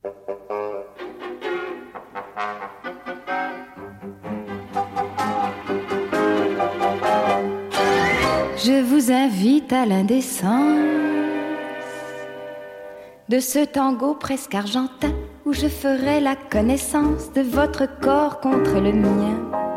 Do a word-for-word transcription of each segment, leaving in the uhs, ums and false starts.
Je vous invite à l'indécence de ce tango presque argentin où je ferai la connaissance de votre corps contre le mien,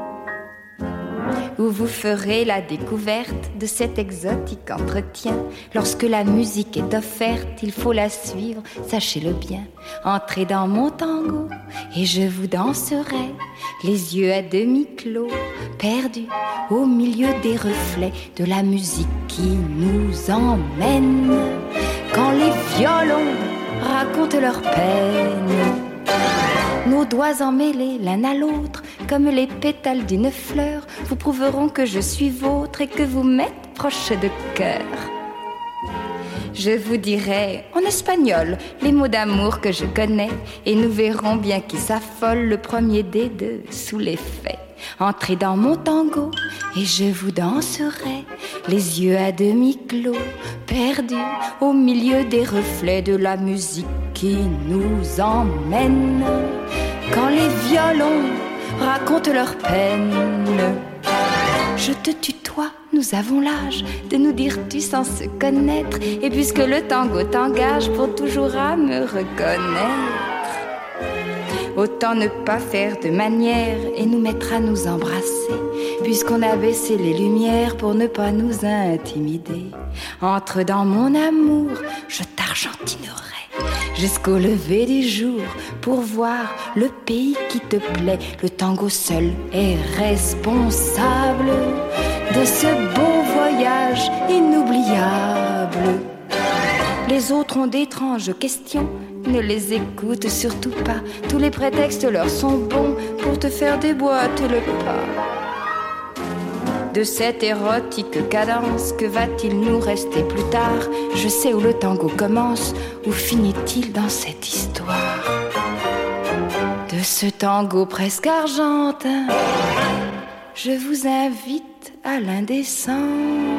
où vous ferez la découverte de cet exotique entretien. Lorsque la musique est offerte, il faut la suivre, sachez-le bien. Entrez dans mon tango et je vous danserai, les yeux à demi clos, perdus au milieu des reflets de la musique qui nous emmène. Quand les violons racontent leurs peines, nos doigts emmêlés l'un à l'autre, comme les pétales d'une fleur, vous prouveront que je suis vôtre et que vous m'êtes proche de cœur. Je vous dirai en espagnol les mots d'amour que je connais, et nous verrons bien qui s'affole le premier des deux sous l'effet. Entrez dans mon tango et je vous danserai, les yeux à demi clos, perdus au milieu des reflets de la musique qui nous emmène. Quand les violons racontent leurs peines, je te tutoie, nous avons l'âge de nous dire tu sans se connaître, et puisque le tango t'engage pour toujours à me reconnaître, autant ne pas faire de manière et nous mettre à nous embrasser, puisqu'on a baissé les lumières pour ne pas nous intimider. Entre dans mon amour, je t'argentinerai jusqu'au lever du jour pour voir le pays qui te plaît. Le tango seul est responsable de ce beau voyage inoubliable. Les autres ont d'étranges questions, ne les écoute surtout pas. Tous les prétextes leur sont bons pour te faire déboîter le pas. De cette érotique cadence, que va-t-il nous rester plus tard? Je sais où le tango commence, où finit-il dans cette histoire? De ce tango presque argentin, je vous invite à l'indécence.